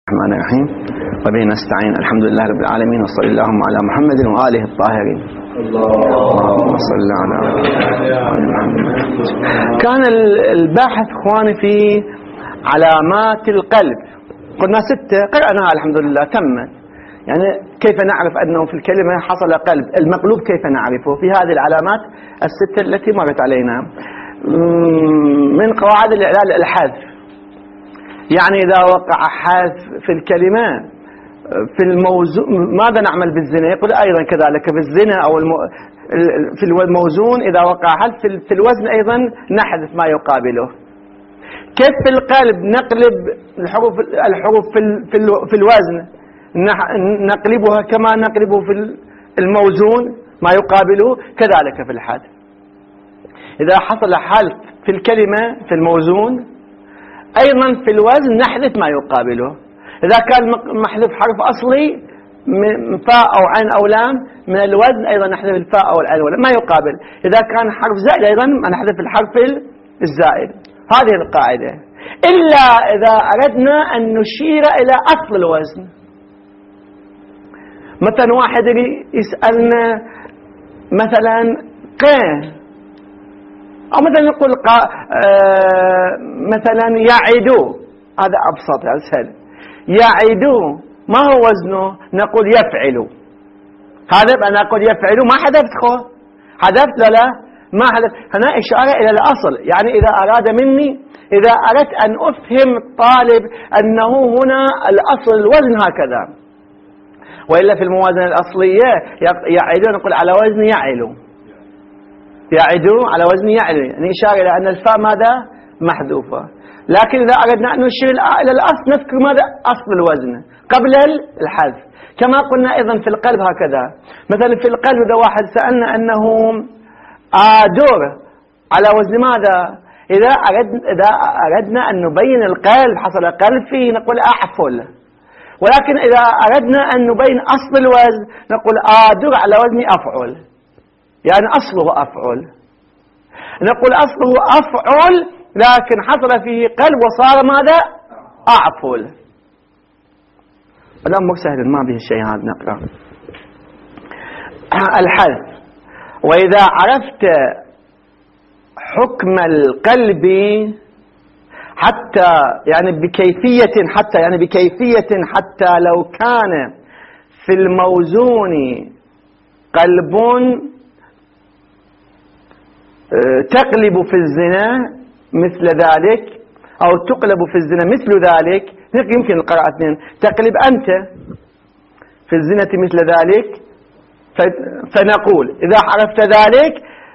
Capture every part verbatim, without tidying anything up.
الرحمن الرحيم وبه نستعين. الحمد لله رب العالمين، وصلى اللهم على محمد وآله الطاهرين. اللهم صل على محمد. كان الباحث اخواني في علامات القلب، قلنا ستة قرأناها الحمد لله تمت. يعني كيف نعرف أنه في الكلمة حصل قلب؟ المقلوب كيف نعرفه؟ في هذه العلامات الستة التي مرت علينا. من قواعد الإعلال الحذف، يعني إذا وقع حذف في الكلمة في الموزون ماذا نعمل بالزنا؟ يقول أيضا كذلك في الزنا أو المو... في الموزون إذا وقع حذف في الوزن أيضا نحذف ما يقابله. كيف في القلب نقلب الحروف الحروف في في, في الوزن نقلبها كما نقلبه في الموزون ما يقابله، كذلك في الحذف. إذا حصل حذف في الكلمة في الموزون أيضا في الوزن نحذف ما يقابله. إذا كان محذوف حرف أصلي من فاء أو عين أو لام من الوزن أيضا نحذف الفاء أو العين ولا ما يقابل. إذا كان حرف زائد أيضا نحذف الحرف الزائد. هذه القاعدة، إلا إذا أردنا أن نشير إلى أصل الوزن. مثلا واحد يسألنا مثلا ق، أو مثلا نقول قا آه مثلا يعدو، هذا أبسط أسهل. يعدو ما هو وزنه؟ نقول يفعل. هذا أنا أقول يفعل ما حذفت خو حذفت لا لا ما حذفت. هنا إشارة إلى الأصل. يعني إذا أراد مني إذا أردت أن أفهم الطالب أنه هنا الأصل الوزن هكذا، وإلا في الموازنة الأصلية يعدو نقول على وزن يعلو، يعدو على وزن يعلو، يعني إشارة إلى أن الفاء ماذا؟ محذوفة. لكن إذا أردنا أن نشير إلى الأصل نذكر ماذا؟ أصل الوزن قبل الحذف. كما قلنا أيضا في القلب هكذا. مثلا في القلب إذا واحد سألنا أنه آدور على وزن ماذا؟ إذا أردنا, إذا أردنا أن نبين القلب حصل قلب فيه نقول أحفل. ولكن إذا أردنا أن نبين أصل الوزن نقول آدور على وزن أفعل، يعني أصله أفعل. نقول أصله أفعل لكن حصل فيه قلب وصار ماذا؟ أعفل. الأمر سهل ما به شيء. هذا نقرأ الحذف. وإذا عرفت حكم القلب حتى يعني بكيفية حتى يعني بكيفية حتى لو كان في الموزون قلب تقلب في الزنا مثل ذلك، أو تقلب في الزنا مثل ذلك. يمكن القراءة اثنين. تقلب أنت في الزنا مثل ذلك، فنقول إذا عرفت ذلك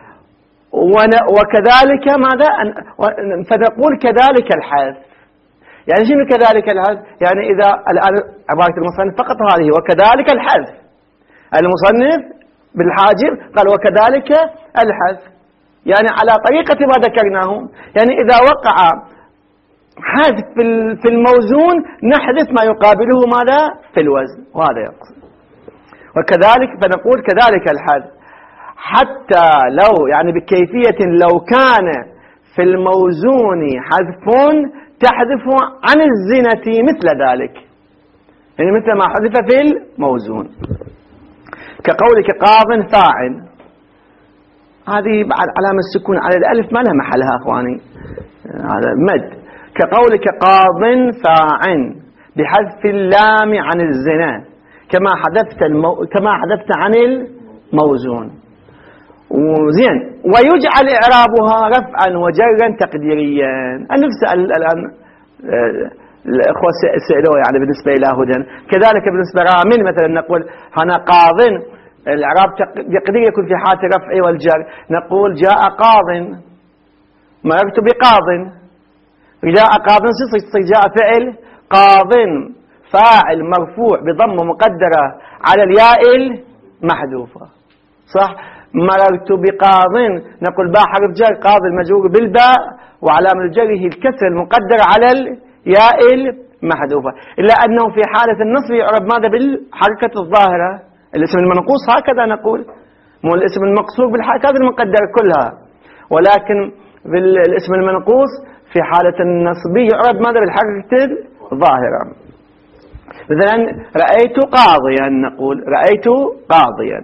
وكذلك ماذا؟ فنقول كذلك الحذف. يعني شنو كذلك الحذف؟ يعني إذا الآن عبارة المصنف فقط هذه وكذلك الحذف. المصنف بالحاجب قال وكذلك الحذف، يعني على طريقة ما ذكرناه. يعني إذا وقع حذف في الموزون نحذف ما يقابله ماذا؟ في الوزن. وهذا يقصد وكذلك، فنقول كذلك الحذف حتى لو يعني بكيفية لو كان في الموزون حذف تحذف عن الزنة مثل ذلك، يعني مثل ما حذف في الموزون. كقولك قاض فاعل، هذه بعد علامة السكون على الألف ما لها محلها أخواني، هذا مد. كقولك قاض فاعل بحذف اللام عن الزنا كما حذفت المو... كما حذفت عن الموزون. وزين. ويجعل إعرابها رفعا وجرا تقديريا. أنا نسأل الآن الأخوة سألوا يعني بالنسبة إلى هدى. كذلك بالنسبة رامن مثلا نقول هنا قاض، الإعراب تقديري يكون في حالة الرفع والجر. نقول جاء قاض، مررت بقاض. جاء قاض صيغة جاء فعل، قاض فاعل مرفوع بضمة مقدرة على الياء المحذوفة، صح؟ مررت بقاض نقول باء حرف جر، قاض المجرور بالباء وعلامة جره الكسر المقدرة على الياء المحذوفة. إلا أنه في حالة النصب يعرب ماذا؟ بالحركة الظاهرة. الاسم المنقوص هكذا نقول، مو الاسم المقصور بالحركات المقدرة كلها. ولكن بالاسم المنقوص في حالة النصب يعرب ماذا؟ بالحركة الظاهرة. مثلا رأيت قاضيا، نقول رأيت قاضيا،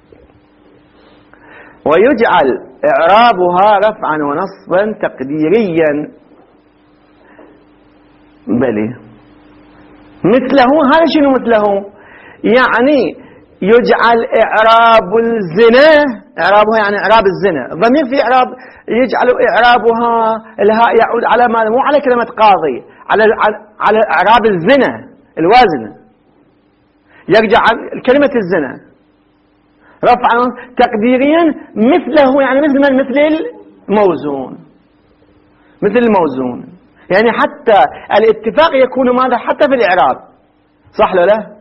ويجعل إعرابها رفعا ونصبا تقديريا. بلي مثله، هذا شنو مثله؟ يعني يجعل إعراب الزنا، إعرابها يعني إعراب الزنا، ضمير في إعراب، يجعل إعرابها الهاء يعود على ما، مو على كلمة قاضي، على على إعراب الزنا الوازن، يرجع عن كلمة الزنا رفعا تقديريا مثله، يعني مثل من؟ مثل الموزون، مثل الموزون، يعني حتى الاتفاق يكون ماذا؟ حتى في الإعراب، صح ولا لا؟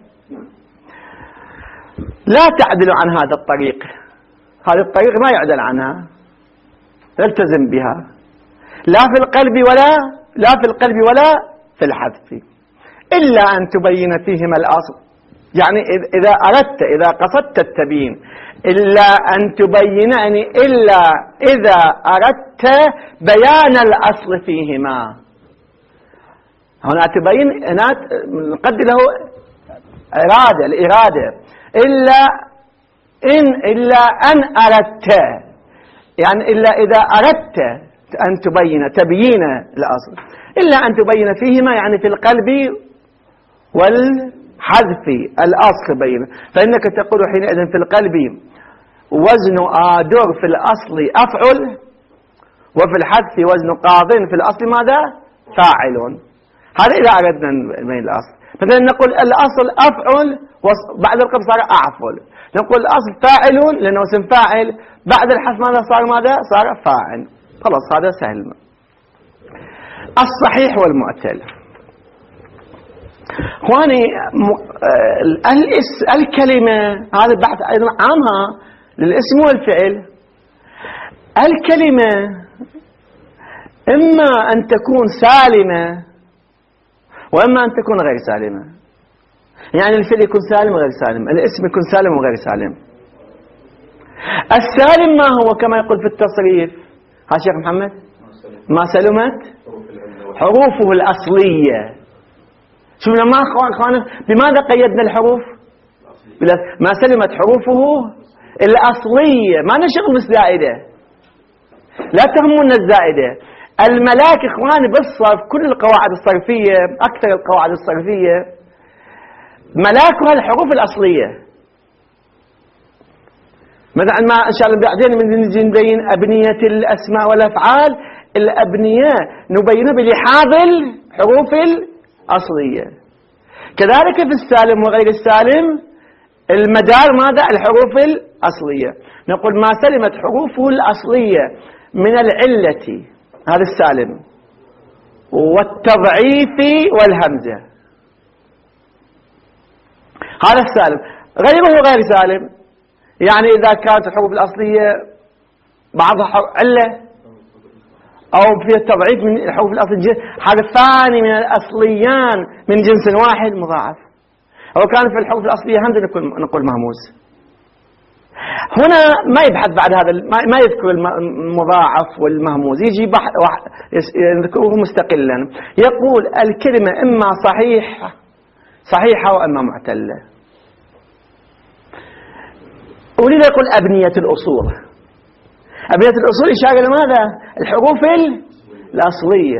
لا تعدل عن هذا الطريق، هذا الطريق ما يعدل عنها، التزم بها، لا في القلب ولا لا في القلب ولا في الحذف، إلا أن تبين فيهما الأصل. يعني إذا أردت، إذا قصدت التبيين، إلا أن تبين، يعني إلا إذا أردت بيان الأصل فيهما. هنا تبين، هنا نقدر له إرادة، الإرادة، إلا إن إلا أن أردت، يعني إلا إذا أردت أن تبين تبيين الأصل، إلا أن تبين فيهما، يعني في القلب والحذف الأصل بين. فإنك تقول حينئذ في القلب وزن آدر في الأصل أفعل، وفي الحذف وزن قاض في الأصل ماذا؟ فاعل. هذا إذا أردنا نبين الأصل. مثلا نقول الأصل أفعل، بعد القبض صار أعفل، نقول الأصل فاعل لأنه اسم فاعل، بعد الحذف ماذا صار؟ ماذا صار؟ فاعل. خلاص هذا سهل. الصحيح والمعتل، اخواني الكلمة، هذا البحث أيضا عامها للاسم والفعل. الكلمة إما أن تكون سالمة وإما أن تكون غير سالمة، يعني الفعل يكون سالم وغير سالم، الاسم يكون سالم وغير سالم. السالم ما هو؟ كما يقول في التصريف، ها شيخ محمد، ما سلمت حروفه الأصلية. شوفنا ما اخوان، بماذا قيدنا الحروف؟ ما سلمت حروفه الأصلية، ما نشغل بالزائدة، لا تهمنا الزائدة. الملاك اخواني بالصرف، كل القواعد الصرفية، اكثر القواعد الصرفية ملاكها الحروف الأصلية. مثلا ما ان شاء الله بعدين من نجي نبين أبنية الأسماء والأفعال، الأبنية نبينها بلحاظ الحروف الأصلية. كذلك في السالم وغير السالم المدار ماذا؟ الحروف الأصلية. نقول ما سلمت حروفه الأصلية من العلة، هذا السالم، والتضعيف والهمزة، هذا السالم. غيره غير سالم، يعني إذا كانت الحروف الأصلية بعضها علة أو فيها التضعيف من الحروف الأصلية، حرفان من الأصليان من جنس واحد مضاعف، أو كان في الحروف الأصلية همزة نقول مهموس. هنا ما يبحث بعد هذا، ما يذكر المضاعف والمهموز، يجي يذكره مستقلا. يقول الكلمة إما صحيحة صحيحة وإما معتلة. ولذا يقول أبنية الأصول. أبنية الأصول إشارة لماذا؟ الحروف الأصلية.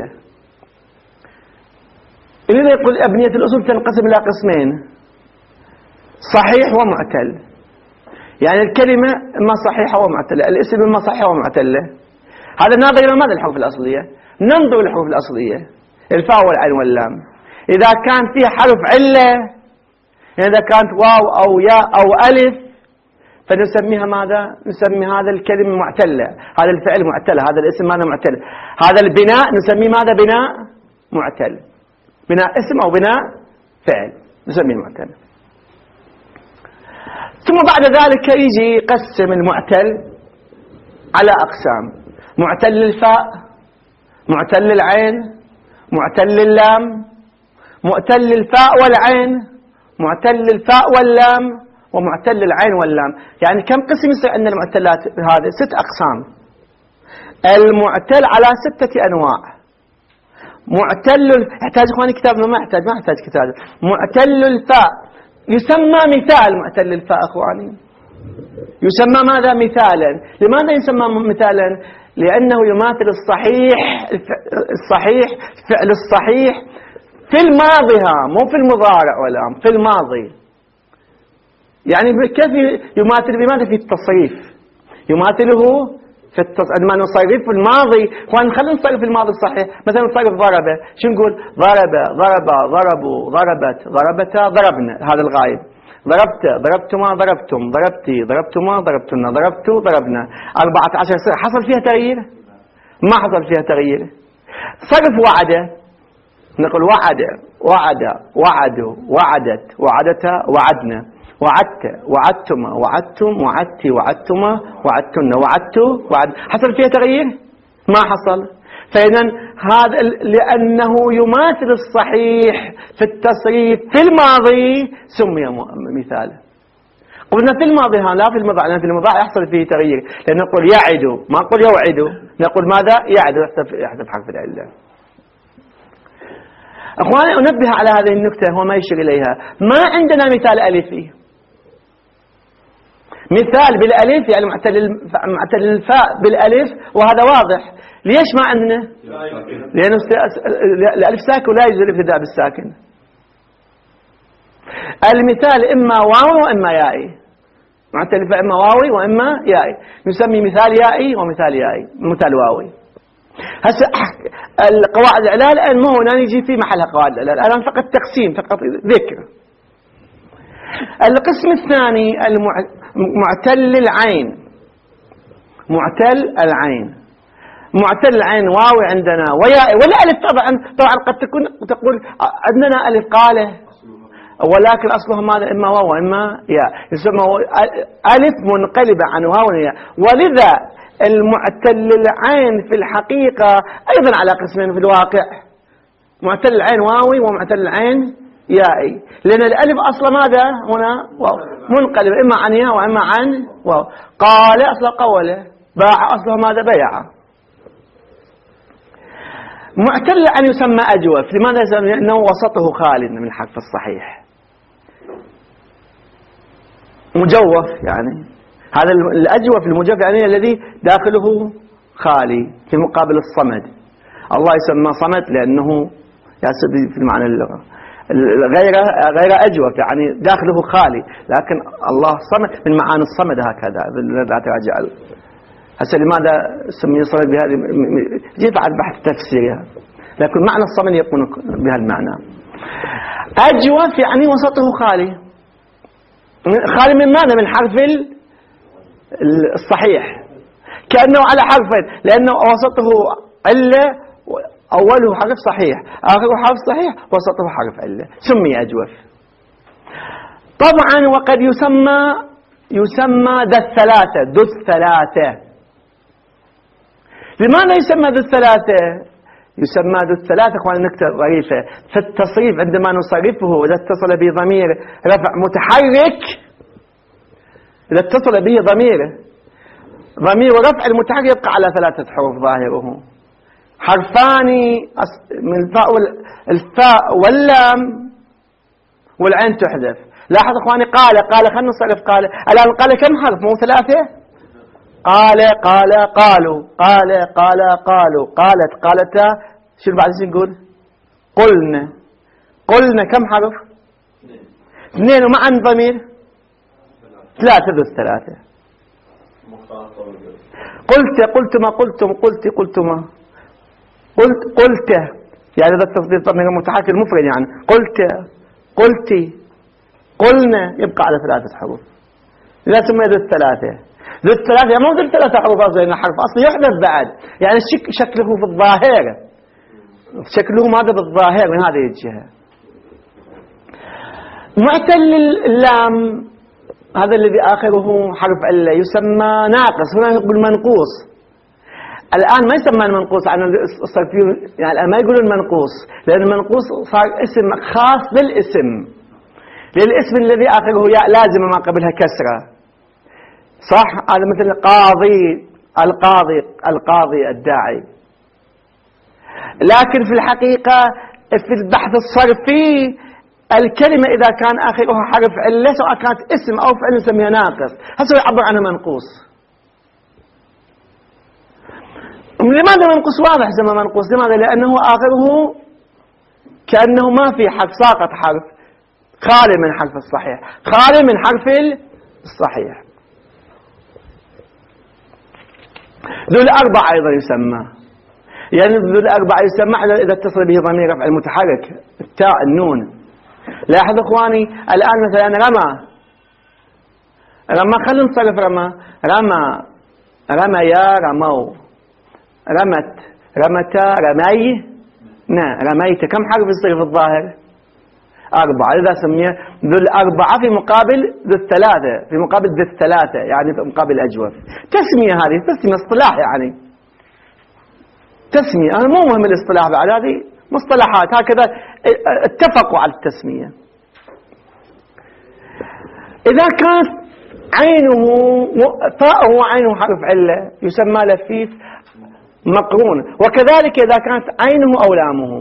ولذا يقول أبنية الأصول تنقسم إلى قسمين، صحيح ومعتل. يعني الكلمة إما صحيحة ومعتلة، الاسم إما صحيحة ومعتلة. هذا ناظر إلى ماذا؟ الحروف الأصلية. ننظر الحروف الأصلية، الفاء والعين واللام. إذا كان فيها حرف علة، يعني إذا كانت واو أو ياء أو ألف، فنسميها ماذا؟ نسمي هذا الكلمة معتلة، هذا الفعل معتل، هذا الاسم ماذا؟ معتل. هذا البناء نسميه ماذا؟ بناء معتل، بناء اسم أو بناء فعل نسميه معتل. ثم بعد ذلك يجي يقسم المعتل على أقسام: معتل الفاء، معتل العين، معتل اللام، معتل الفاء والعين، معتل الفاء واللام، ومعتل العين واللام. يعني كم قسم يصير عندنا المعتلات؟ هذه ست أقسام. المعتل على ستة أنواع: معتل، يحتاج اخواني كتاب؟ ما يحتاج، ما يحتاج كتاب. معتل الفاء يسمى مثال. معتل الفاء اخواني يسمى ماذا؟ مثالا. لماذا يسمى مثالا؟ لأنه يماثل الصحيح، الصحيح فعل الصحيح في الماضي، ها مو في المضارع ولا في الماضي. يعني كيف يماثل؟ بماذا؟ في التصريف يماثله في التصريف. عندما نصرف في الماضي، ونخلي نصرف في الماضي الصحيح. مثلا نصرف ضرب، شو نقول؟ ضرب، ضرب، ضربوا، ضربت، ضربتا، ضربنا. هذا الغايب. ضربت، ضربتما، ضربتم، ضربتي، ضربتما، ضربتن، ضربتوا، ضربنا. أربعة عشر سنة حصل فيها تغيير؟ ما حصل فيها تغيير. صرف وعد، نقول وعد، وعد، وعدوا، وعدت، وعدتا، وعدنا، وعدت، وعدتما، وعدتم، وعدتي، وعدتما، وعدتن، وعدتوا، وعد. حصل فيها تغيير؟ ما حصل. فإذا هذا لأنه يماثل الصحيح في التصريف في الماضي سمي مثالا. قلنا في الماضي، ها لا في المضارع، لأن في المضارع يحصل فيه تغيير، لأن نقول يعد، ما نقول يوعد، نقول ماذا؟ يعد، يحذف حرف العلة. أخواني أنبه على هذه النكتة وما يشير إليها. ما عندنا مثال ألفي. مثال بالألف يعني معتل الفاء بالألف، وهذا واضح. ليش ما عندنا؟ لأن الألف ساكن ولا يجوز الابتداء بالساكن. المثال إما واوي وإما يائي. معتل الفاء إما واوي وإما يائي. نسمي مثال يائي ومثال يائي، مثال واوي. هسه القواعد الإعلال الآن مو هنا نجي في محلها قواعد الإعلال، الآن فقط تقسيم، فقط ذكر. القسم الثاني معتل العين. معتل العين، معتل العين واوي عندنا وياء ولا ألف. طبعا طبعا قد تكون تقول عندنا ألف قاله، ولكن أصلها ماذا؟ إما واو وإما ياء. يسمى ألف منقلبة عن واو وياء. ولذا المعتل العين في الحقيقة أيضا على قسمين في الواقع. معتل العين واوي ومعتل العين يائي، لأن الألف أصلا ماذا هنا؟ واو منقلب، إما عن ياء وإما عن واو. قال أصلا قوله، باع أصلا ماذا؟ بيع. معتل أن يسمى أجوف. لماذا يسمى؟ لأنه وسطه خال من الحرف الصحيح. مجوف يعني هذا الأجوف، المجوف يعني الذي داخله خالي، في مقابل الصمد. الله يسمى صمد لأنه في المعنى اللغة غير غير أجوف، يعني داخله خالي، لكن الله صمد من معاني الصمد هكذا لا تراجع. هسه لماذا سمي صمد بهذه؟ جيت بعد بحث تفسيرها، لكن معنى الصمد يكون بهالمعنى. أجوف يعني وسطه خالي. خالي من ماذا؟ من حرف الصحيح، كأنه على حرفين، لأنه وسطه علة، أوله حرف صحيح، آخره حرف صحيح، وسطه حرف علة، سمي أجوف. طبعا وقد يسمى يسمى ذا الثلاثة، ذو الثلاثة. لماذا يسمى ذو الثلاثة؟ يسمى ذو الثلاثة اخوان نكتة ظريفة في التصريف. عندما نصرفه إذا اتصل به ضمير رفع متحرك، إذا اتصل به ضمير ضمير رفع المتحرك يبقى على ثلاثة حروف ظاهره، حرفان من الفاء الفاء واللام والعين تحذف. لاحظ اخواني، قال قال خلنا نصرف قال. الآن قال كم حرف؟ مو ثلاثة؟ قال قال قالوا قال قال قالوا قالت قالتا. شو بعد شو نقول؟ قلنا قلنا. كم حرف؟ اثنين ومع ضمير ثلاثة. ذو الثلاثة. قلت قلتما قلتم قلت قلتما قلت قلت يعني ذا التصدير ضمير متحرك المفرد، يعني قلت قلتي قلنا يبقى على ثلاثة حروف. لا سمي ذو الثلاثة. ذو الثلاثة يعني مو ذو الثلاثة حروف أصلا، لأن حرف أصلي يحذف بعد، يعني الشك شكله في الظاهر، شكله ماذا بالظاهر من هذه الجهة. معتل اللام هذا الذي آخره حرف علة يسمى ناقص. هنا يقول منقوص. الآن ما يسمى المنقوص عن الصرفيون، يعني الآن ما يقولون المنقوص، لأن المنقوص صار اسم خاص للاسم، للاسم الذي آخره ياء لازم ما قبلها كسرة. صح؟ هذا مثل قاضي، القاضي، القاضي الداعي. لكن في الحقيقة في البحث الصرفي الكلمة إذا كان آخرها حرف علة سواء كانت اسم أو فعل نسميها ناقص، هسه يعبر عنها منقوص. لماذا منقوص؟ واضح سمى منقوص. لماذا؟ لأنه آخره كأنه ما في حرف، ساقط حرف، خالي من حرف الصحيح، خالي من حرف الصحيح. ذو الأربع أيضا يسمى، يعني ذو الأربع يسمى إذا اتصل به ضمير رفع المتحرك التاء النون. لاحظوا إخواني الآن مثلا رمى، رمى خلينا نصرف رمى، رمى رمى يا رموا، رمت رمتا رمي نا رميت، كم حرف يصير في الظاهر؟ أربعة. لذا سميه ذو الأربعة في مقابل ذو الثلاثة، في مقابل ذو الثلاثة يعني في مقابل أجوف. تسمية هذه تسمية اصطلاح، يعني تسمية، أنا مو مهم الاصطلاح بعد، هذه مصطلحات هكذا اتفقوا على التسمية. إذا كانت عينه طاءه وعينه حرف علة يسمى لفيف مقرون، وكذلك إذا كانت عينه أو لامه.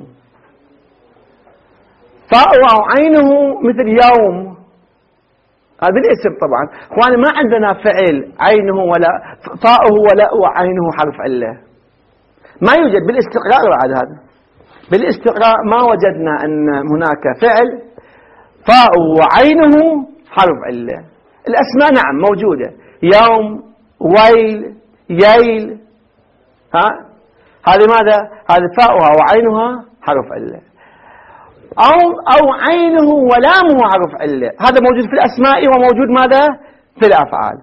طاءه أو عينه مثل يوم، هذا الاسم طبعا اخواني ما عندنا فعل عينه ولا طاءه ولا وعينه حرف علة، ما يوجد بالاستقراء. بعد هذا بالاستقراء ما وجدنا أن هناك فعل طاءه وعينه حرف علة. الأسماء نعم موجودة، يوم، ويل، ييل، ها هذه ماذا؟ هذه فاؤها وعينها حرف علة، أو أو عينه ولامه حرف علة. هذا موجود في الأسماء وموجود ماذا؟ في الأفعال.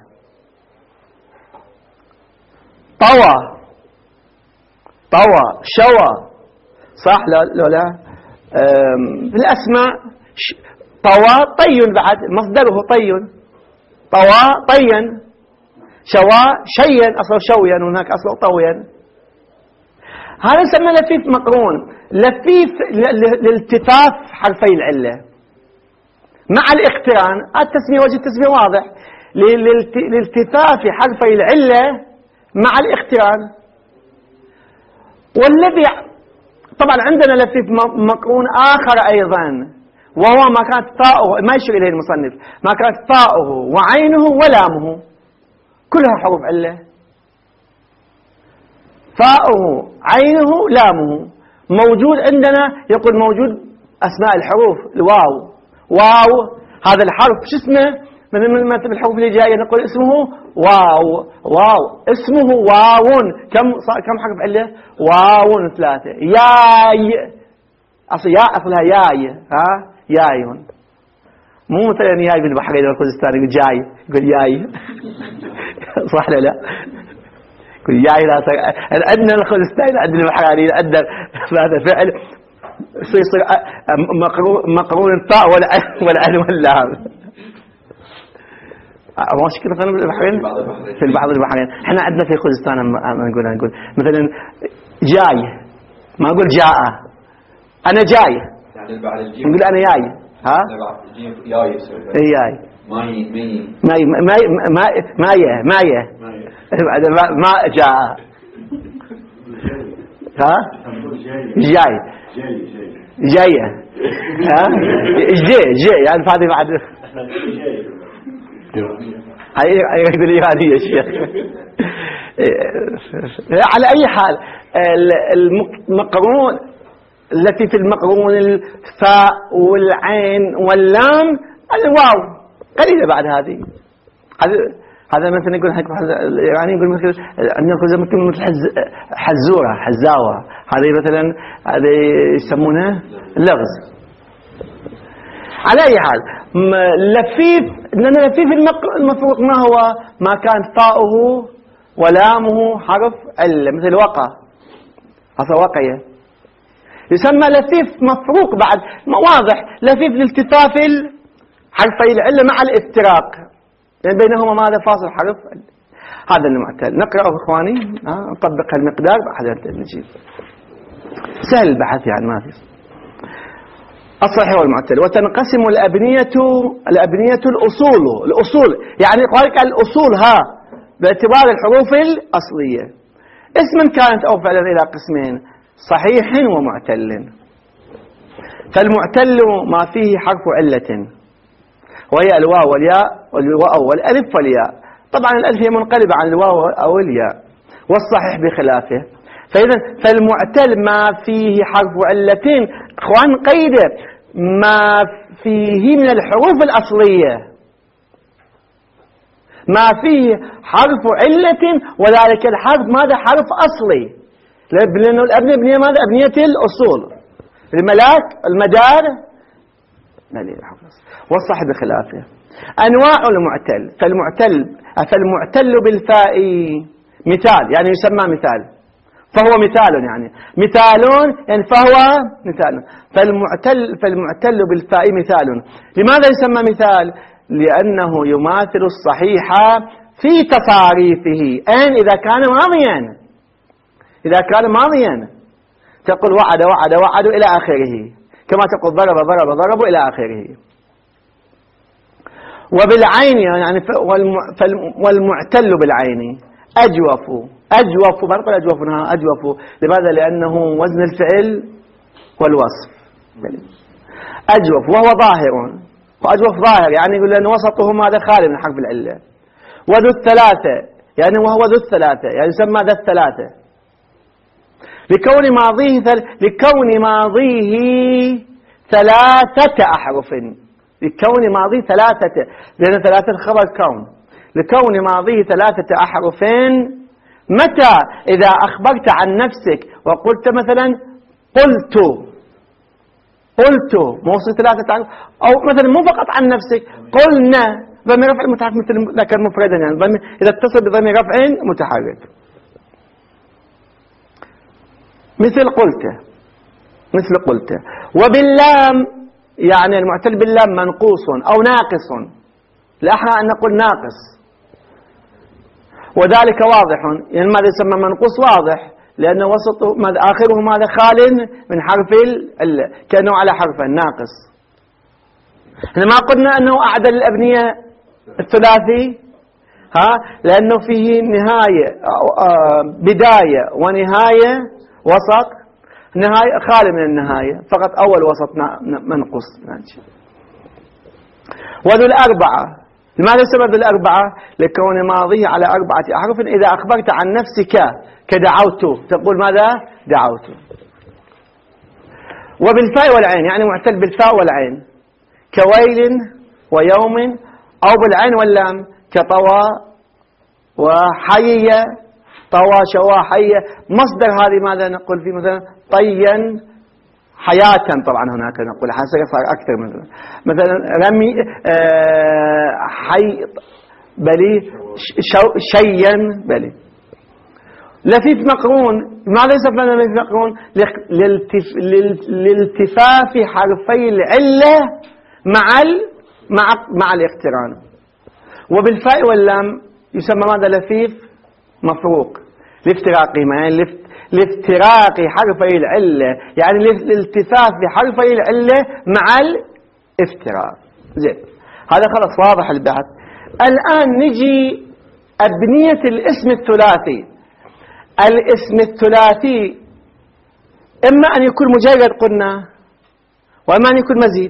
طوى، طوى، شوى، صح لا لا؟ في الأسماء طوى طي، بعد مصدره طي، طوى طيا، شوى شيا، أصله شويا وهناك أصله طويا. هذا يسمى لفيف مقرون، لفيف لالتفاف حرفي العلة مع الاقتران. التسمية وجه التسمية واضح، لالتفاف حرفي العلة مع الاقتران. والذي طبعا عندنا لفيف مقرون آخر أيضا، وهو ما كانت طاؤه، ما يشير إليه المصنف، ما كانت طاؤه وعينه ولامه كلها حروف علة. فاؤه عينه لامه موجود عندنا، يقول موجود أسماء الحروف الواو، واو هذا الحرف شو اسمه؟ من مثل الحروف اللي جاية نقول اسمه واو، واو اسمه واو، كم كم حرف علة؟ واو ثلاثة. ياي أصل يا أصلها ياي، ها ياي، مو مثلا ياي بالبحرين والخزستان يقول جاي، يقول ياي صح لا لا؟ يقول ياي لا عندنا الخزستان عندنا البحرين عندنا هذا فعل يصير يصير مقرون الطاء والعين واللام. ماشي كذا في البحرين، في بعض البحرين. احنا عندنا في خوزستان نقول نقول مثلا جاي، ما نقول جاء، انا جاي، نقول انا جاي، ها جاي جاي ماي ماي ماي ماي ماي ماي بعد ما جاء، ها جاي جايه، ها جي جي يعني هذه بعد هاي يقول إيرانية الشيخ. على أي حال المقرون التي في المقرون الفاء والعين واللام الواو قليلة بعد هذه. هذا مثلا يقول الإيراني يقول مثل عندنا مثل حزورة حزاوة، هذه مثلا هذه يسمونها اللغز. على أي حال لفيف، لأن لفيف المفروق ما هو؟ ما كان طاؤه ولامه حرف علة مثل وقع، هذا وقية يسمى لفيف مفروق. بعد ما واضح لفيف لالتفاف حرفي العلة مع الافتراق، يعني بينهما ماذا؟ فاصل حرف. هذا المعتل نقرأه إخواني، نطبق المقدار بعد نجيب. سهل البحث يعني ما في. الصحيح والمعتل. وتنقسم الأبنية الأبنية الأصول، الأصول يعني قولك الأصول ها باعتبار الحروف الأصلية، اسما كانت أو فعلا إلى قسمين. صحيح ومعتل. فالمعتل ما فيه حرف علة وهي الواو والياء والواو والألف والياء. طبعا الألف هي منقلبة عن الواو أو الياء، والصحيح بخلافه. فإذا فالمعتل ما فيه حرف علتين، اخوان قيده ما فيه من الحروف الأصلية، ما فيه حرف علة وذلك الحرف ماذا؟ حرف أصلي، لأنه الأبنية أبنية ماذا؟ أبنية الأصول، الملاك المدار والصح بخلافه. أنواع المعتل، فالمعتل فالمعتل بالفاء مثال، يعني يسمى مثال، فهو مثال، يعني مثال يعني فهو مثال. فالمعتل فالمعتل بالفاء مثال. لماذا يسمى مثال؟ لأنه يماثل الصحيح في تصاريفه. أين؟ إذا كان ماضيا، إذا كان ماضيا تقول وعد وعد وعد إلى آخره، كما تقول ضرب ضرب ضرب إلى آخره. وبالعين يعني والمعتل بالعين أجوف أجوف ما نقول أجوف أجوف. لماذا؟ لأنه وزن الفعل والوصف أجوف، وهو ظاهر، وأجوف ظاهر يعني يقول لأن وسطه ماذا؟ خالي من حرف العلة. وذو الثلاثة يعني وهو ذو الثلاثة يعني يسمى ذا الثلاثة لكون ماضيه ثل... لكون ماضيه ثلاثة أحرف، لكون ماضيه ثلاثة، لأن ثلاثة خبر كون، لكون ماضيه ثلاثة أحرف. متى؟ إذا أخبرت عن نفسك وقلت مثلا قلت قلت موصل ثلاثة أحرف، أو مثلا مو فقط عن نفسك قلنا ضمير رفع متحرك مثل لكن مفردا، يعني ضمير إذا اتصل بضمير رفع متحرك مثل قلت مثل قلت. وباللام يعني المعتل باللام منقوص أو ناقص، الأحرى أن نقول ناقص، وذلك واضح. يعني ماذا يسمى منقوص؟ واضح، لأن وسطه ماذا؟ آخره ماذا؟ خال من حرف ال كأنه على حرف ناقص. احنا ما قلنا أنه أعدل الأبنية الثلاثي، ها، لأنه فيه نهاية بداية ونهاية وسط، نهاية خالي من النهاية، فقط أول وسط منقص. وذو الأربعة، لماذا سبب الأربعة؟ لكون ماضيه على أربعة أحرف. إذا أخبرت عن نفسك كدعوت تقول ماذا؟ دعوت. وبالفاء والعين يعني معتل بالفاء والعين كويل ويوم، أو بالعين واللام كطوى وحية، طوى شوى حية. مصدر هذه ماذا نقول فيه؟ مثلا طيا حياة، طبعا هناك نقول حسنا صار أكثر من مثلا رمي آه حي بلي شيا بلي. لفيف مقرون، ماذا يسمى لفيف مقرون؟ لالتفاف حرفي العلة مع ال مع مع الاقتران. وبالفاء واللام يسمى ماذا؟ لفيف مفروق لافتراقهما، يعني لافتراق حرفي العلة، يعني الالتفاف بحرفي العلة مع الافتراق. زين، هذا خلاص واضح البحث. الآن نجي أبنية الاسم الثلاثي. الاسم الثلاثي إما أن يكون مجرد قلنا، وإما أن يكون مزيد.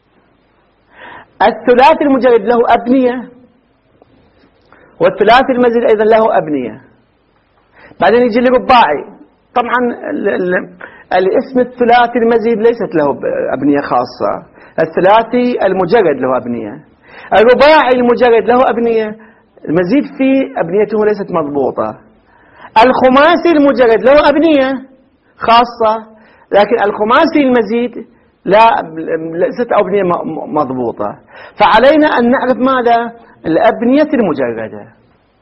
الثلاثي المجرد له أبنية، والثلاثي المزيد أيضا له أبنية. بعدين يجي الرباعي. طبعا ال ال الاسم الثلاثي المزيد ليست له أبنية خاصة، الثلاثي المجرد له أبنية. الرباعي المجرد له أبنية، المزيد فيه أبنيته ليست مضبوطة. الخماسي المجرد له أبنية خاصة، لكن الخماسي المزيد لا ليست أبنية مضبوطة. فعلينا أن نعرف ماذا؟ الأبنية المجردة.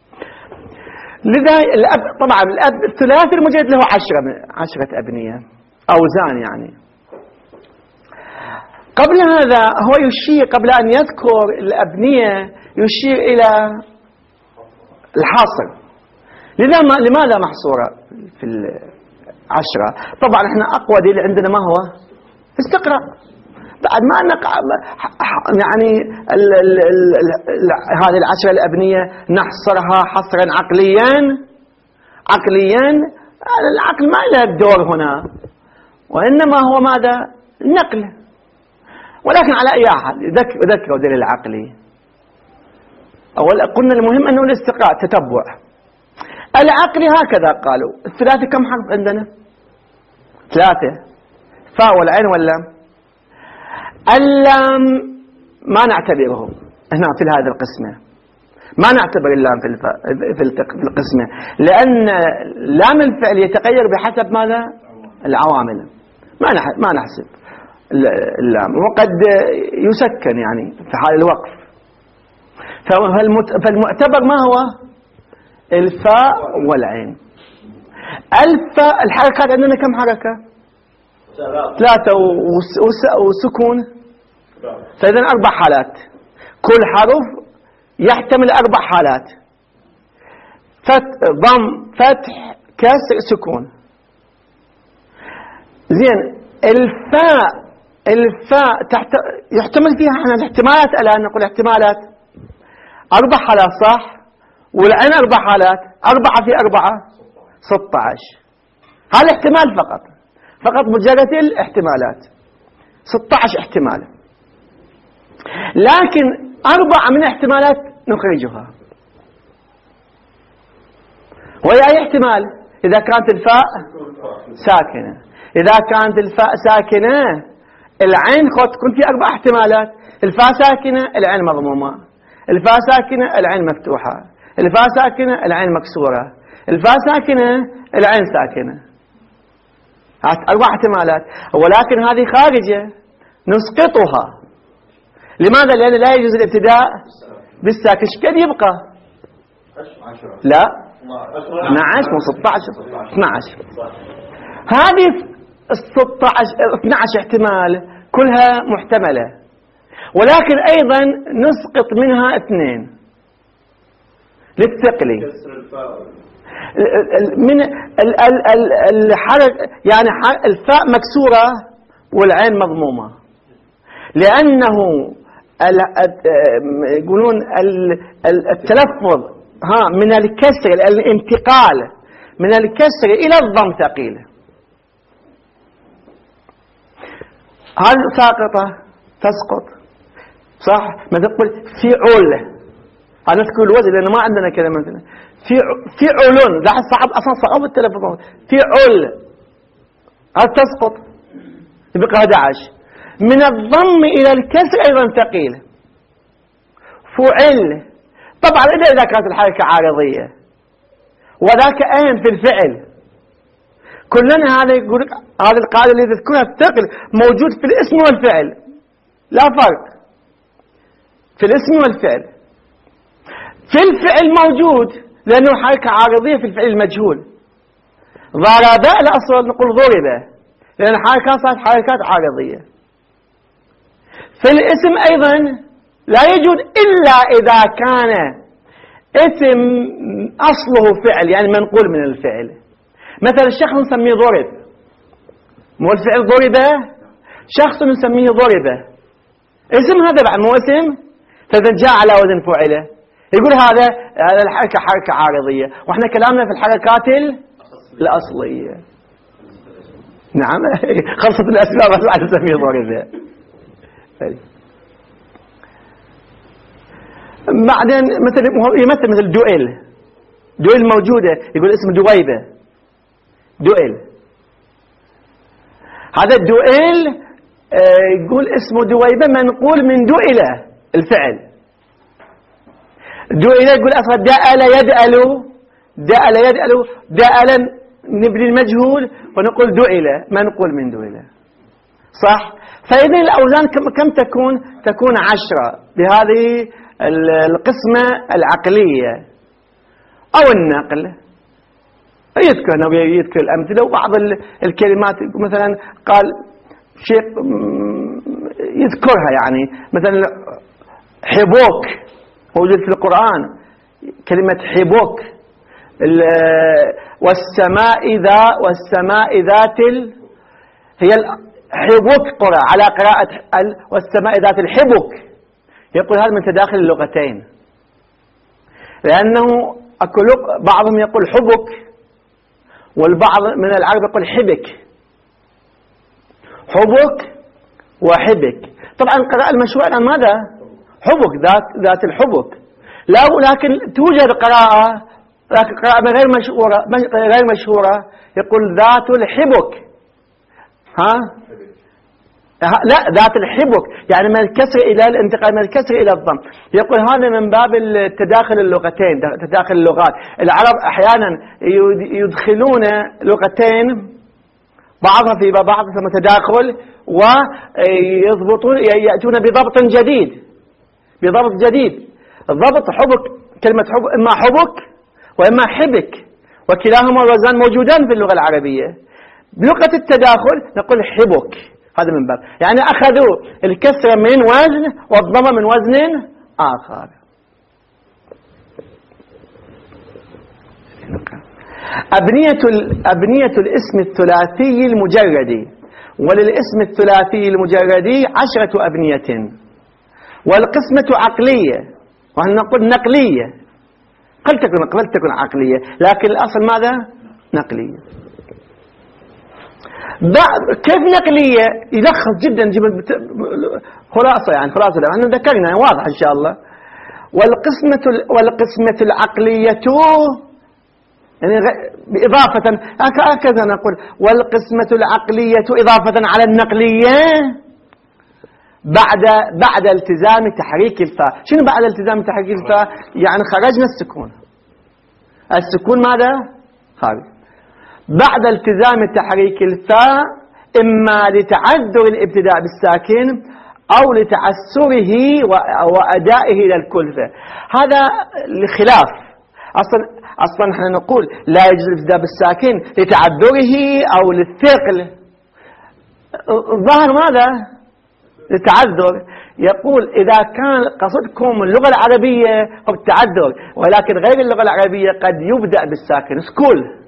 لذا الأب طبعا الأب الثلاثي المجرد له عشرة عشرة أبنية أوزان. يعني قبل هذا هو يشير، قبل أن يذكر الأبنية يشير إلى الحاصر. لذا ما لماذا محصورة في العشرة؟ طبعا احنا أقوى دليل عندنا ما هو؟ استقراء. بعد ما نقع يعني ال ال ال ال هذه العشرة الأبنية نحصرها حصرا عقليا عقليا العقل ما له الدور هنا، وإنما هو ماذا؟ النقل. ولكن على أي حال ذكروا دليل العقلي. أولا قلنا المهم أنه الاستقراء تتبع. العقلي هكذا قالوا. الثلاثة كم حرف عندنا؟ ثلاثة، فاء والعين واللام. اللام ما نعتبره هنا في هذه القسمة، ما نعتبر اللام في في القسمة، لأن لام الفعل يتغير بحسب ماذا؟ العوامل. ما ما نحسب اللام، وقد يسكن يعني في حال الوقف. فالمعتبر ما هو؟ الفاء والعين. الفاء الحركات عندنا كم حركة؟ ثلاثة وسكون، فإذا أربع حالات، كل حرف يحتمل أربع حالات: فتح، ضم، فتح، كسر، سكون. زين، الفاء الفاء تحت يحتمل فيها احنا الاحتمالات. الآن نقول احتمالات أربع حالات صح؟ والعين أربع حالات، أربعة في أربعة ستة عشر. هذا احتمال فقط، فقط مجرد الاحتمالات، ستة عشر احتمال. لكن أربعة من الاحتمالات نخرجها، وهي أي احتمال؟ إذا كانت الفاء ساكنة. إذا كانت الفاء ساكنة العين خد تكون في أربع احتمالات: الفاء ساكنة، العين مضمومة، الفاء ساكنة، العين مفتوحة، الفاء ساكنة، العين مكسورة، الفاء ساكنة، العين ساكنة. أربع احتمالات، ولكن هذه خارجة نسقطها. لماذا؟ لأن لا يجوز الابتداء بالساكن. كم يبقى؟ لا اثنا عشر وستة عشر اثنا عشر. هذه ستة عشر اثنا عشر احتمال كلها محتملة، ولكن أيضا نسقط منها اثنين للثقل. من الحركة يعني الفاء مكسورة والعين مضمومة، لأنه يقولون التلفظ ها من الكسر، الانتقال من الكسر إلى الضم ثقيل. هل ساقطة؟ تسقط صح؟ ما تقول فعل، أنا أذكر الوزن لأن ما عندنا كلمة مثلا فعل. لاحظ صعب أصلا، صعب التلفظ. فعل هل تسقط؟ يبقى أحد عشر. من الضم إلى الكسر أيضا ثقيل. فعل طبعا إلا إذا كانت الحركة عارضية، وذاك أين في الفعل. كلنا هذا يقول هذا القاعدة اللي تذكرها الثقل موجود في الاسم والفعل، لا فرق في الاسم والفعل. في الفعل موجود لأنه حركة عارضية في الفعل المجهول. ضرب الأصل نقول ضرب، لأن الحركات صارت حركات عارضية. في الاسم أيضا لا يوجد إلا إذا كان اسم أصله فعل، يعني منقول من الفعل. مثلا الشخص نسميه ضرب، مو الفعل ضرب، شخص نسميه ضرب، اسم هذا بعد مو اسم، فإذا جاء على وزن فعله يقول هذا هذا الحركة حركة عارضية، واحنا كلامنا في الحركات الأصلية. نعم خلصت الأسباب بس بعد نسميه ضرب. بعدين مثل يمثل مثل دوئل. دوئل موجودة، يقول اسم دويبة، دوئل. هذا الدوئل آه يقول اسمه دويبة منقول من دوئلة الفعل. دوئلة يقول أصلا دأل يدأل، دأل يدأل، دألا نبني المجهول ونقول دوئلة منقول من دوئلة صح. فإذا الأوزان كم تكون؟ تكون عشرة بهذه القسمة العقلية أو النقل. يذكر نبي يذكر الأمثلة، وبعض الكلمات مثلا قال شيء يذكرها، يعني مثلا حبوك موجود في القرآن، كلمة حبوك. والسماء ذا والسماء ذات ال هي حبوك قرأ على قراءة ال والسماء ذات الحبوك. يقول هذا من تداخل اللغتين، لأنه بعضهم يقول حبك والبعض من العرب يقول حبك، حبك وحبك. طبعا القراءة المشهورة الآن ماذا؟ حبك، ذات ذات الحبك. لا، لكن توجد قراءة، لكن قراءة غير مشهورة غير مشهورة يقول ذات الحبك. ها؟ لا، ذات الحبك، يعني من الكسر إلى الانتقال، من الكسر إلى الضم. يقول هذا من باب تداخل اللغتين، تداخل اللغات. العرب أحيانا يدخلون لغتين بعضها في بعض ثم تداخل، ويضبطون يأتون بضبط جديد، بضبط جديد. الضبط حبك، كلمة حب إما حبك وإما حبك، وكلاهما الوزن موجودان في اللغة العربية. بلغة التداخل نقول حبك، هذا من باب يعني أخذوا الكسر من وزن والضم من وزن آخر. أبنية أبنية الاسم الثلاثي المجردي، وللاسم الثلاثي المجردي عشرة أبنية، والقسمة عقلية، وهل نقول نقلية، قد تكون قد تكون عقلية، لكن الأصل ماذا؟ نقلية. كيف نقلية؟ يلخص جدا، نجيب خلاصة يعني خلاصة لأنه ذكرنا واضح إن شاء الله. والقسمة والقسمة العقلية يعني إضافة، هكذا نقول والقسمة العقلية إضافة على النقلية بعد بعد التزام تحريك الفاء. شنو بعد التزام تحريك الفاء؟ يعني خرجنا السكون، السكون ماذا؟ خارج. بعد التزام تحريك الفاء إما لتعذر الابتداء بالساكن أو لتعسره وأدائه إلى الكلفة. هذا الخلاف. أصلا أصلا نحن نقول لا يجوز الابتداء بالساكن لتعذره أو للثقل. الظاهر ماذا؟ للتعذر. يقول إذا كان قصدكم اللغة العربية فبالتعذر، ولكن غير اللغة العربية قد يبدأ بالساكن. سكول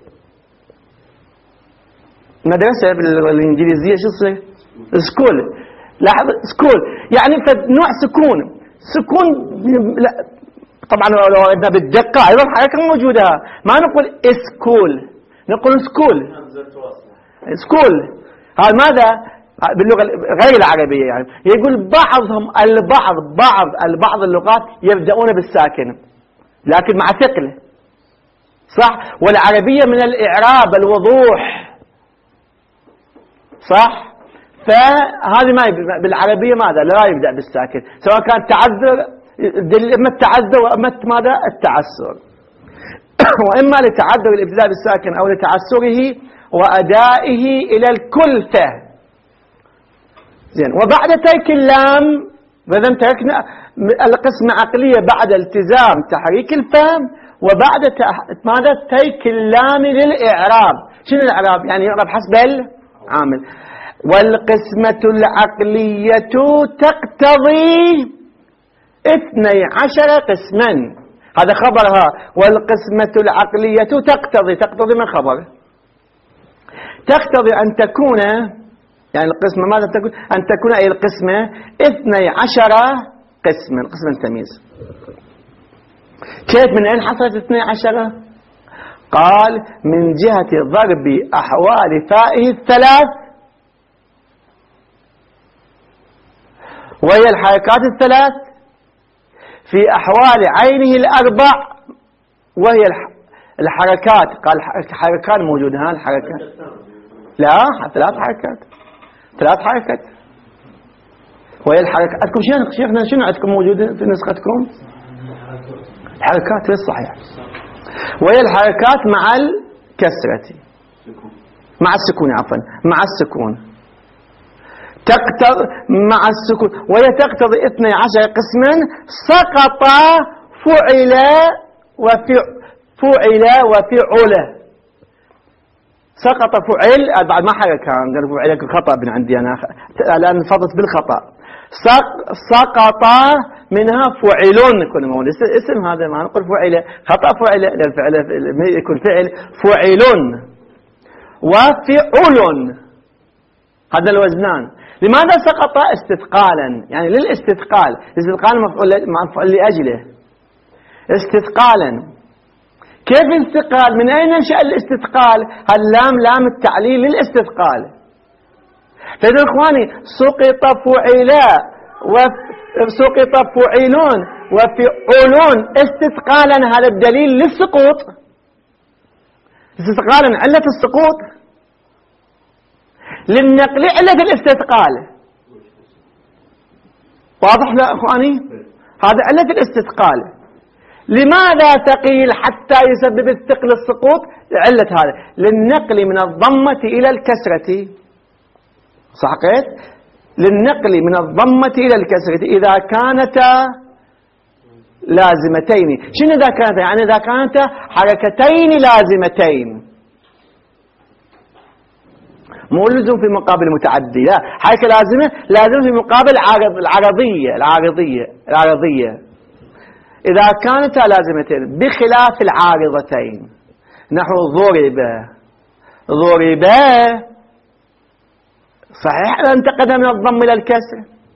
مدرسة بالإنجليزية شو تصير؟ سكول. لاحظ سكول يعني نوع سكون. سكون طبعا لو عندنا بالدقة أيضا حركة موجودة، ما نقول اسكول، نقول سكول. سكول هذا ماذا؟ باللغة غير العربية يعني. يقول بعضهم البعض بعض البعض اللغات يبدأون بالساكن لكن مع ثقل، صح؟ والعربية من الإعراب الوضوح، صح؟ فهذه ما بالعربية ماذا؟ لا يبدأ بالساكن، سواء كان تعذر إما التعذر وإما ماذا؟ التعسر. وإما لتعذر الابتداء بالساكن أو لتعسره وأدائه إلى الكلفة. زين. وبعد ترك اللام، فإذا تركنا القسم عقلية بعد التزام تحريك الفم، وبعد ماذا؟ ترك اللام للإعراب. شنو الإعراب؟ يعني يعرب حسب العامل. والقسمة العقلية تقتضي اثني عشر قسما، هذا خبرها. والقسمة العقلية تقتضي، تقتضي من خبر، تقتضي أن تكون، يعني القسمة ماذا تكون؟ أن تكون أي القسمة اثني عشر قسما، قسم التمييز. كيف من أين حصلت اثني عشر؟ قال من جهة ضرب أحوال فائه الثلاث، وهي الحركات الثلاث، في أحوال عينه الأربع، وهي الحركات. قال حركات موجودة، ها الحركات لا ثلاث حركات، ثلاث حركات. وهي الحركات. عندكم شنو شيخنا شنو عندكم موجود في نسختكم؟ الحركات في الصحيح. وهي الحركات مع الكسرة، مع السكون عفوا، مع السكون تقتضي مع السكون، وهي تقتضي اثني عشر قسما سقط فعل وفعل وفعل. سقط فعل بعد ما حركة، قال فعل خطأ من عندي أنا الآن فضت بالخطأ. سقط منها فعل، يكون موجود اسم، هذا ما نقول فعل خطأ، فعل الفعل يكون فعل فعل وفعل، هذا الوزنان. لماذا سقط؟ استثقالا، يعني للاستثقال. الاستثقال مفعول مفعول لأجله استثقالا، كيف الاستثقال؟ من أين ننشأ الاستثقال؟ اللام لام التعليل للاستثقال. فإذا إخواني سقط فعلا وسقط فعلون وفعلون استثقالا، هذا الدليل للسقوط، استثقالا علة السقوط، للنقل علة الاستثقال. واضح لا إخواني؟ هذا علة الاستثقال. لماذا ثقيل حتى يسبب الثقل السقوط؟ علة هذا للنقل من الضمة إلى الكسرة. صحقت؟ للنقل من الضمة إلى الكسرة إذا كانتا لازمتين. شنو إذا كانتا؟ يعني إذا كانتا حركتين لازمتين، مو لزوم في مقابل متعدي، لا، حركة لازمة لازم في مقابل عارض العرضية العارضية العرضية إذا كانتا لازمتين بخلاف العارضتين. نحو ضرب ضرب صحيح انتقل من الضم إلى الكسر،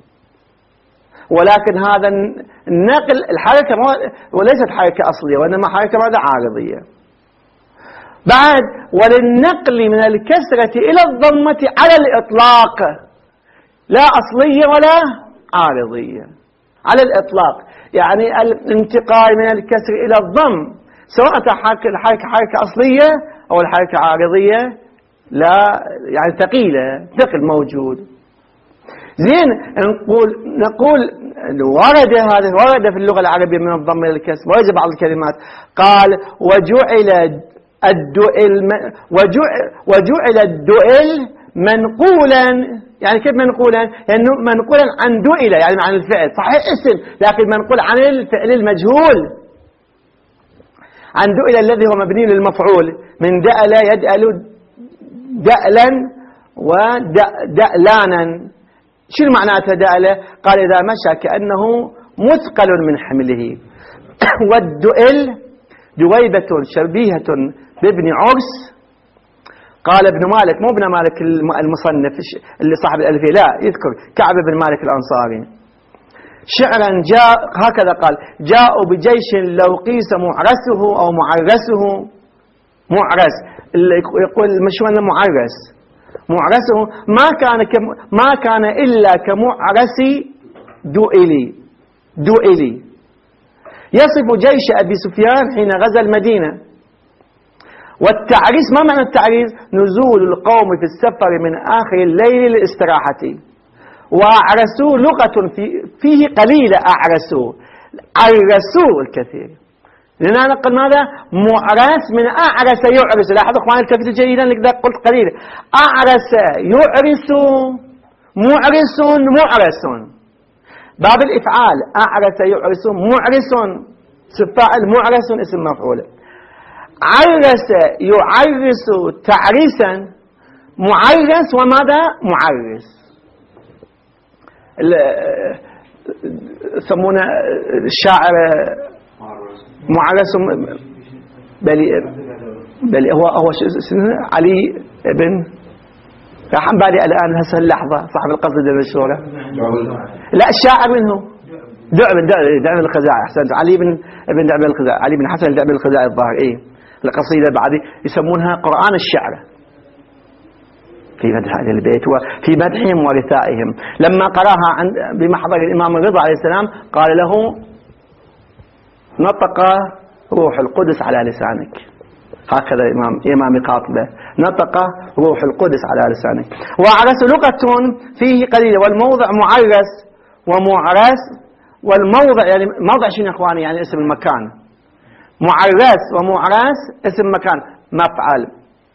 ولكن هذا النقل الحركة وليست حركة أصلية وإنما حركة بعد عارضية. بعد وللنقل من الكسرة إلى الضمة على الإطلاق، لا أصلية ولا عارضية، على الإطلاق، يعني الانتقال من الكسر إلى الضم سواء الحركة حركة أصلية أو الحركة عارضية لا، يعني ثقيلة، ثقل موجود. زين نقول نقول ورد هذا ورد في اللغة العربية من الضم إلى الكسر، ورد بعض الكلمات قال وجعل الدؤل وجعل, وجعل الدؤل منقولا، يعني كيف منقولا؟ يعني منقولا عن دؤل، يعني عن الفعل، صحيح اسم لكن منقول عن الفعل المجهول، عن دؤل الذي هو مبني للمفعول، من دأل يدأل دألا ودألانا. شنو معناته دأل؟ قال إذا مشى كأنه مثقل من حمله. والدؤل دويبة شبيهة بابن عرس. قال ابن مالك، مو ابن مالك المصنف اللي صاحب الألفية، لا، يذكر كعب بن مالك الأنصاري شعرا جاء هكذا قال: جاءوا بجيش لو قيس معرسه أو معرسه، معرس يقول المشهور معرس، معرسه ما كان كم ما كان إلا كمعرس دؤلي دؤلي يصف جيش أبي سفيان حين غزا المدينة. والتعريس، ما معنى التعريس؟ نزول القوم في السفر من آخر الليل للاستراحة. وأعرسوا لغة في فيه قليلة، أعرسوا عرسوا الكثير، لأننا نقول ماذا؟ معرس من أعرس يعرس. لاحظوا أخواني التفتوا جيدا لك قلت قليلا، أعرس يعرس معرس معرس، باب الإفعال أعرس يعرس معرس فاعل، معرس اسم مفعول. عرس يعرس تعريسا، معرس وماذا؟ معرس. يسمونه الشاعر معرس بلي بلي هو هو علي بن راح بالي الآن هسه اللحظة صاحب القصيدة المشهورة. لا الشاعر منه دعم دعم الخزاعي، أحسنت، علي بن بن دعم الخزاعي، علي بن حسن دعم الخزاعي الظاهر. إيه القصيدة بعد يسمونها قرآن الشعر في مدح أهل البيت وفي مدحهم ورثائهم. لما قراها عند بمحضر الإمام الرضا عليه السلام قال له: نطق روح القدس على لسانك. هكذا الإمام إمام قاطبة، نطق روح القدس على لسانك. وعرس لغة فيه قليلة، والموضع معرس ومعرس، والموضع يعني موضع شنو يا إخواني؟ يعني اسم المكان. معرس ومعرس اسم مكان، مفعل.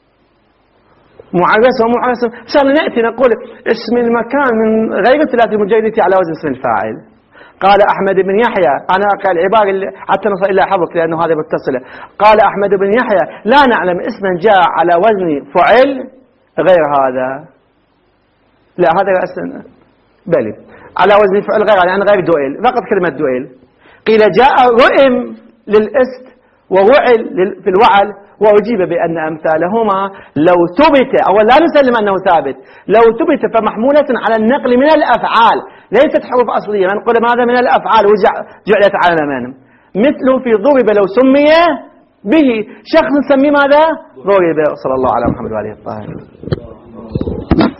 معرس ومعرس إن شاء الله نأتي نقول اسم المكان من غير الثلاث المجردة على وزن اسم الفاعل. قال أحمد بن يحيى، أنا أقرأ العبارة اللي حتى نصل إلى حفظك لأنه هذا متصلة. قال أحمد بن يحيى: لا نعلم اسما جاء على وزن فعل غير هذا. لا هذا أصلا بلي على وزن فعل غير، يعني غير دوئل، فقط كلمة دوئل. قيل جاء رؤم للإست ووعل في الوعل، وأجيب بأن أمثالهما لو ثبت، أو لا نسلم أنه ثابت، لو ثبت فمحمولة على النقل من الأفعال، ليست حروف أصلية، نقول ماذا؟ من الأفعال وجعلت على من، مثل في ضرب لو سمي به شخص نسميه ماذا؟ ضرب. صلى الله على محمد وآله الطاهرين.